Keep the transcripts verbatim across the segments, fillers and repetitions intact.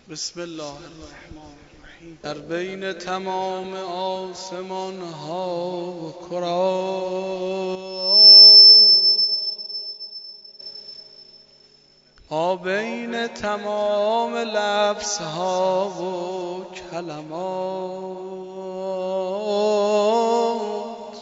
بسم الله الرحمن الرحیم. در بین تمام آسمان ها و کرات، ما بین تمام لفظ ها و کلمات،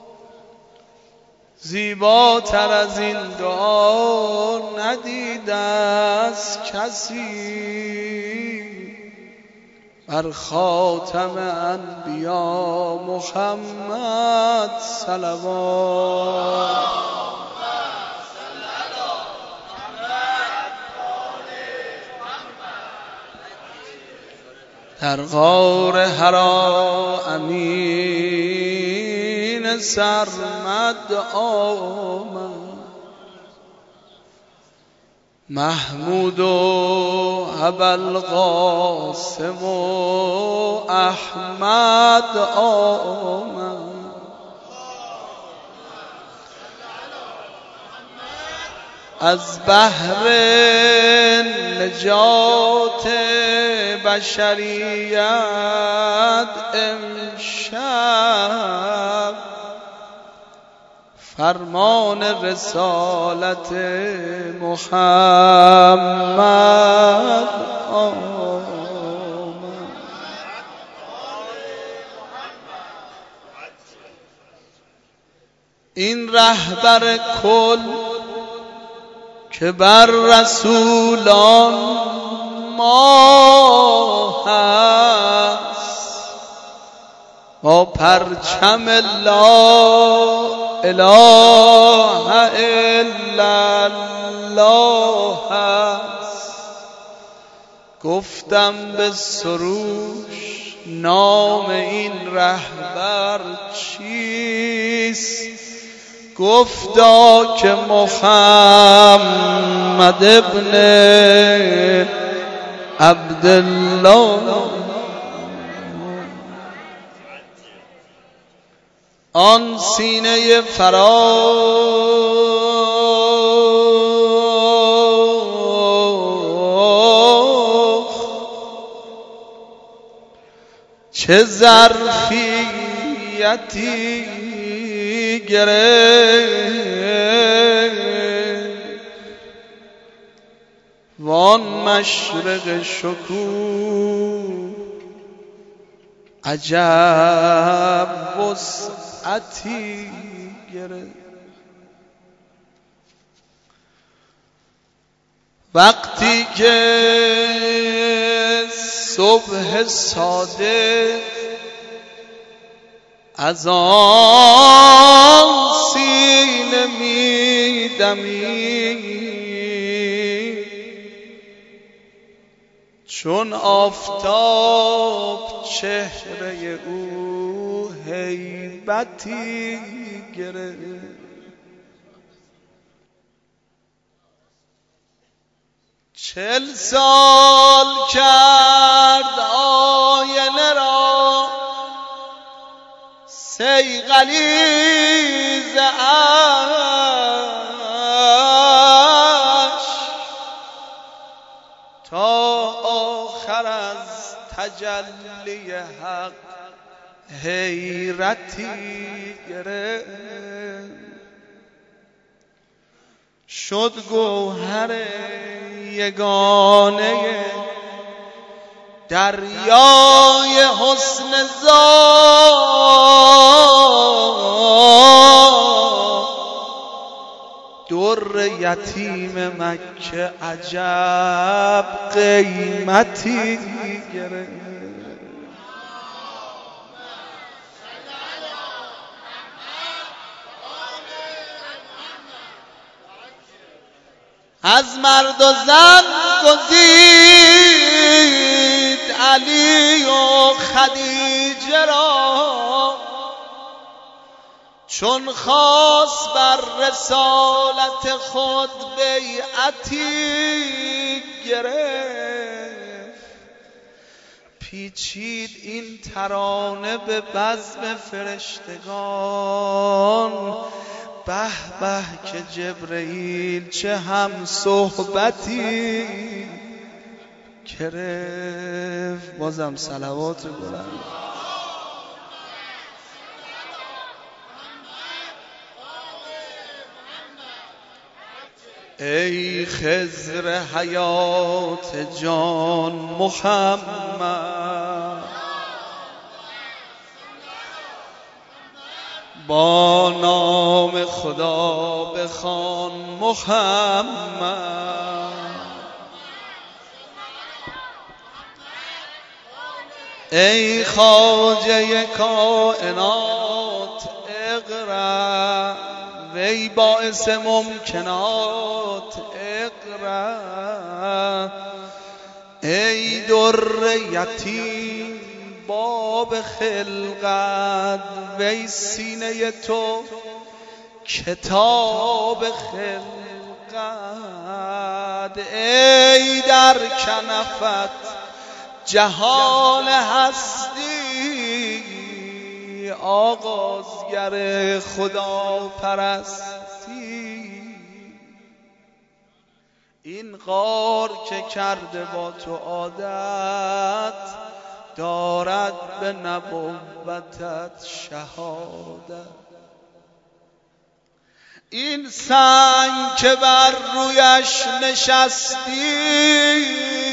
زیباتر از این دعا ندیده است کسی. بر خاتم انبیا محمد صلوات. در غار حرا امین سرمد آمد، محمود و ابوالقاسم و احمد آمد. از بحر نجات بشریت امشب فرمان رسالت محمد آمد. این رهبر کل که بر رسولان ما هست، با پرچم لا اله الا الله هست. گفتم به سروش نام این رهبر چیست؟ گفتا که محمد ابن عبدالله. آن سینه فراخ چه ظرفیتی گرفت، وان مشرق شکوه عجب وسعتی گرفت. وقتی که صبح صادق از آن سینه می دمید، چون آفتاب چهره او هیبتی گرفت. چل سال کرد آینه را صیقلی ز اشک، تا آخر از تجلی حق حیرتی گرفت. شد گوهر یگانه دریای حسن ذات، در یتیم مکه عجب قیمتی گرفت. از مرد و زن گزید علی و خدیجه را، چون خواست بر رسالت خود بیعتی گرفت. پیچید این ترانه به بزم فرشتگان، به به که جبرئیل چه هم صحبتی گرفت. بازم صلوات بلند. ای خضر حیات جان محمد، با نام خدا بخوان محمد. ای خواجه کائنات اقرا، وی باعث ممکنات اقرا. ای در یتیم باب خلقت، وی سینه تو کتاب خلقت. ای در کنفت جهان هستی، آغازگر خدا پرستی. این غار که کرده با تو عادت، دارد به نبوتت شهادت. این سنگ که بر رویش نشستی،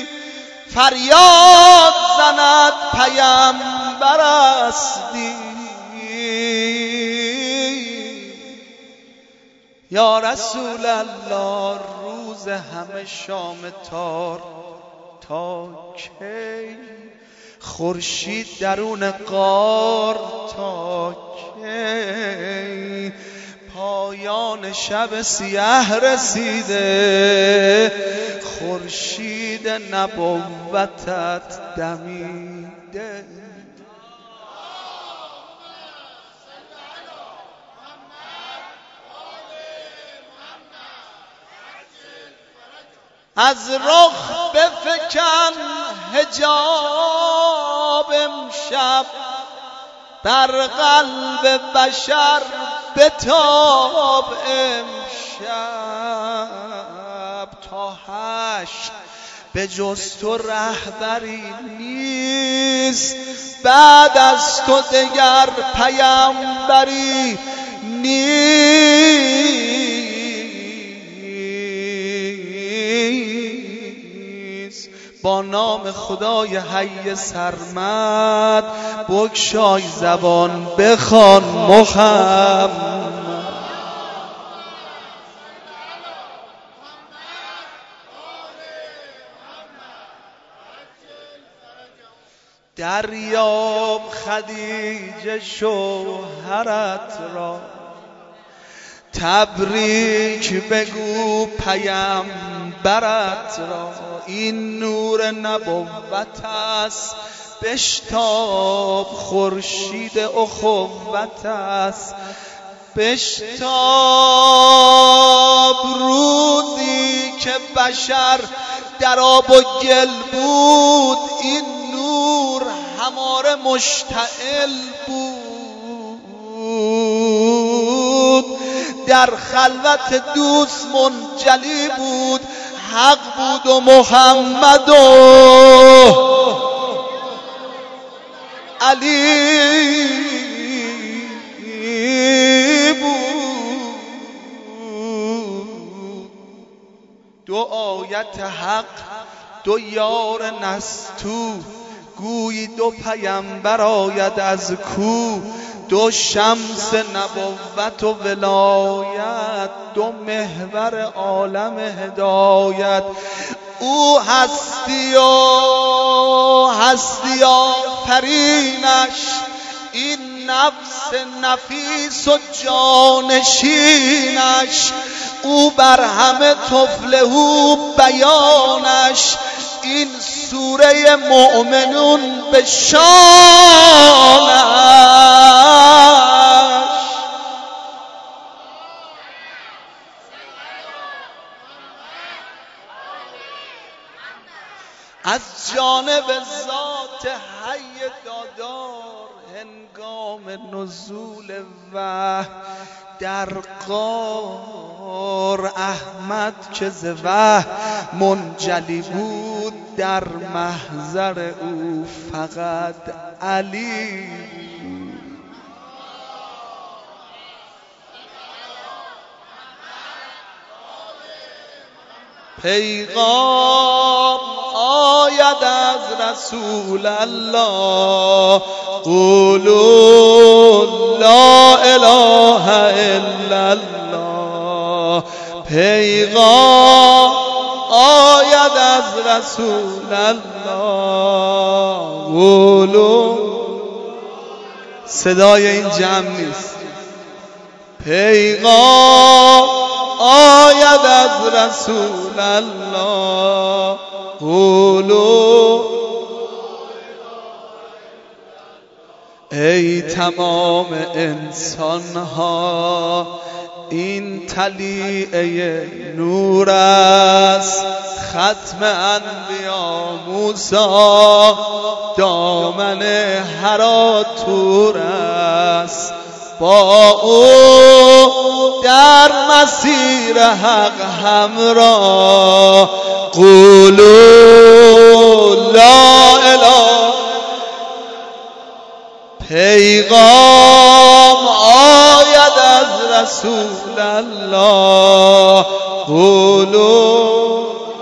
فریاد زند پیمبر استی. یا رسول الله روز همه شام تار تا کی؟ خورشید درون غار تا کی؟ پایان شب سیه رسیده، خورشید نبوتت دمیده. از رخ بفکن حجاب امشب، بر قلب بشر بتاب امشب. تا حشر به جز تو رهبری نیست، بعد از تو دگر پیمبری نیست. با نام خدای حی سرمد، بگشای زبان بخوان محمد. دریاب خدیجه شوهرت را، تبریک بگو پیمبرت را. این نور نبوت است بشتاب، خورشید اخوت است بشتاب. روزی که بشر در آب و گل بود، این نور هماره مشتعل بود. در خلوت دوست منجلی بود، حق بود و محمد و علی بود. دو آیت حق دو یار نستو، گویی دو پیمبر آید از کو. دو شمس نبوت و ولایت، دو محور عالم هدایت. او هستی و هستی آفرینش، این نفس نفیس و جانشینش. او بر همه طفله بیانش، این سوره مؤمنون به شانش. از جانب ذات حی دادار، هنگام نزول وحی در غار، احمد که ز وحی منجلی بود، بود در محضر او فقط علی. پیغام آید از رسول الله قولوا لا اله الا الله. پیغام آید از رسول الله قولوا، صدای این جمع نیست. پیغام آید از رسول الله قولوا، ای تمام انسان ها این طلیعه نور است، ختم انبیا موسی دامن حرا طور است. با او در مسیر حق همراه قولوا لا اله. پیغام آید از رسول الله قولوا،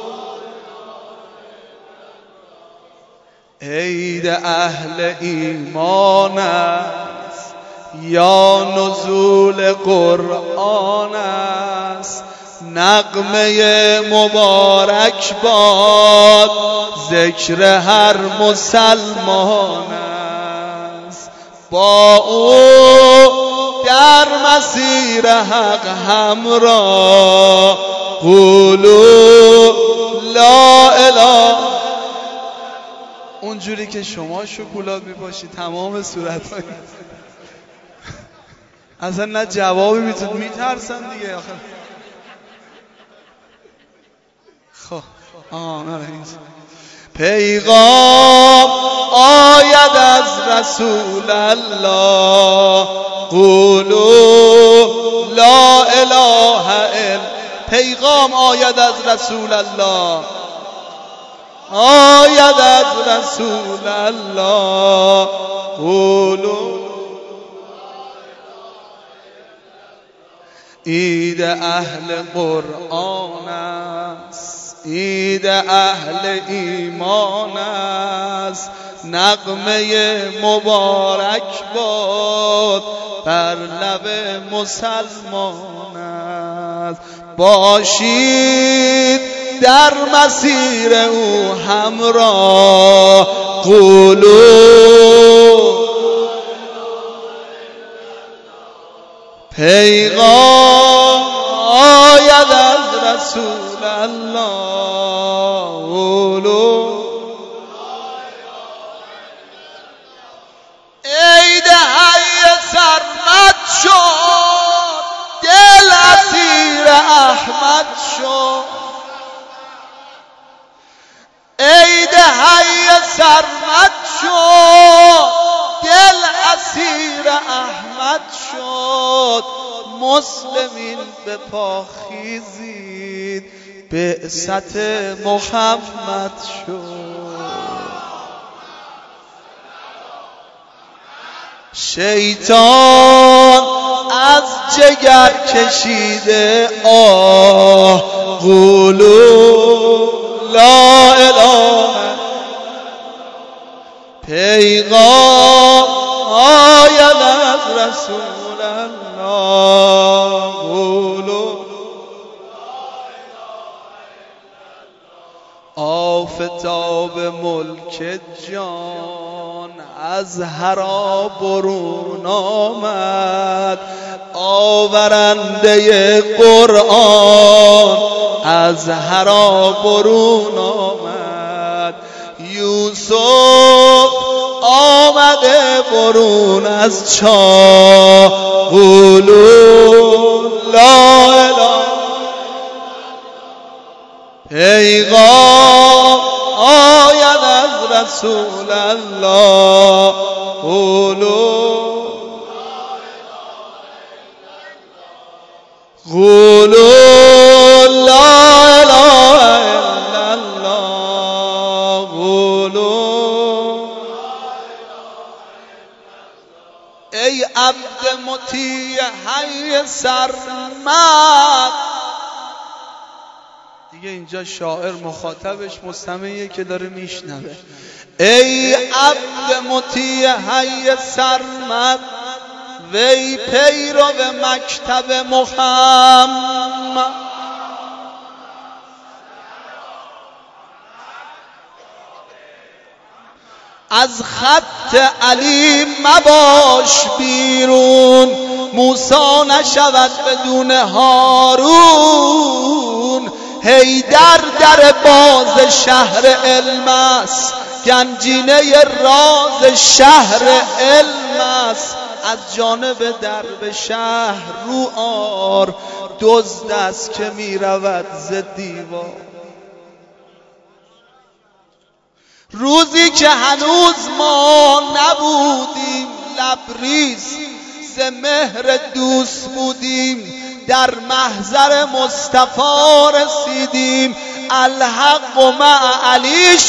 عید اهل ایمان است یا نزول قرآن است. نغمه مبارک باد ذکر هر مسلمان است. با او در مسیر حق همراه قولوا لا اله. اونجوری که شما شکلات میپاشید تمام صورت‌های اصلا نه جوابی میتونید، میترسن دیگه آخر. خب آه پیغام آید از رسول الله قولوا لا اله الا. پیغام آید از رسول الله، آید از رسول الله قولوا. عید اهل قرآن است، عید اهل ایمان است. نغمه مبارک باد بر لب مسلمان است. باشید در مسیر او همراه قولوا. پیغام آید از رسول الله قولوا، عید حی سرمد شد دل اسیر احمد شد. عید حی سرمد شد دل اسیر احمد شد. مسلمین به پا خیزید بعثت محمد شد. شیطان از جگر کشیده آه قولوا لا اله. پیغام آید از رسول الله قولوا. آفتاب ملک جان از حرا برون آمد. آورنده قرآن از حرا برون آمد. یوسف آمده برون از چاه قولوا لا اله. پیغام آید از رسول الله قولوا. قولوا لا اله الا الله رسول. ای عبد مطیع حی سرمد. دیگه اینجا شاعر مخاطبش مستمعیه که داره میشنوه. ای عبد مطیع حی سرمد، وی پیرو مکتب محمد. از خط علی مباش بیرون، موسی نشود بدون هارون. حیدر در باز شهر علم است، گنجینه راز شهر علم است. از جانب درب شهر رو آر، دزد است که می رود ز دیوار. روزی که هنوز ما نبودیم، لبریز ز مهر دوست بودیم، در محضر مصطفی رسیدیم. الحق مع علی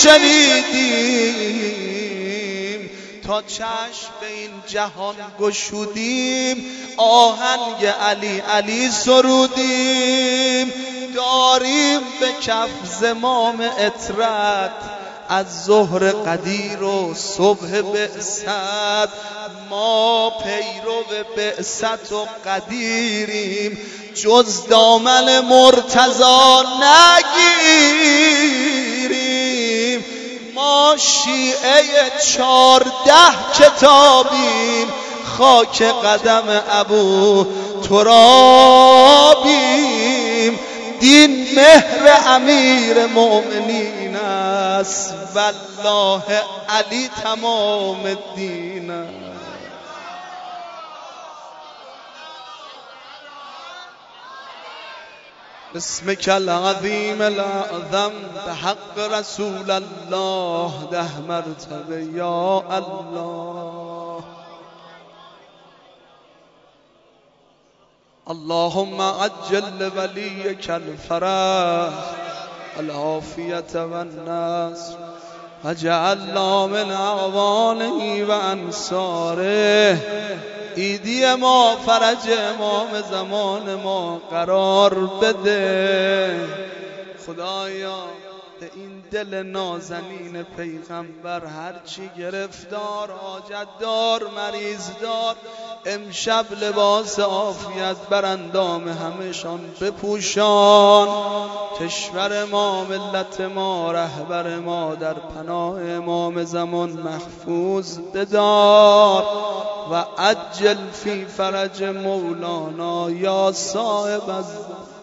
شنیدیم، تا چشم به این جهان گشودیم. آهنگ علی علی سرودیم، داریم به کف زمام عطرت، از ظهر قدیر و صبح بعثت. ما پیرو بعثت و قدیریم، جز دامن مرتضی نگیریم. ما شیعه چارده کتابیم، خاک قدم ابو ترابیم. دین مهر امیر مؤمنین است، والله علی تمام الدین است. بسمك العظیم الاعظم، بحق رسول الله، ده مرتبه یا الله. اللهم عجل لوليك الفرح العافية والنصر، وجعلنا من اعوانه و انصاره. عیدی ما فرج امام زمان ما قرار بده. خدایا به این دل نازنین پیغمبر هرچی گرفتار، حاجت دار، مریض دار، امشب لباس عافیت بر اندام همشان بپوشان. کشور ما، ملت ما، رهبر ما در پناه امام زمان محفوظ بدار. و عجل فی فرج مولانا یا صاحب الزمان.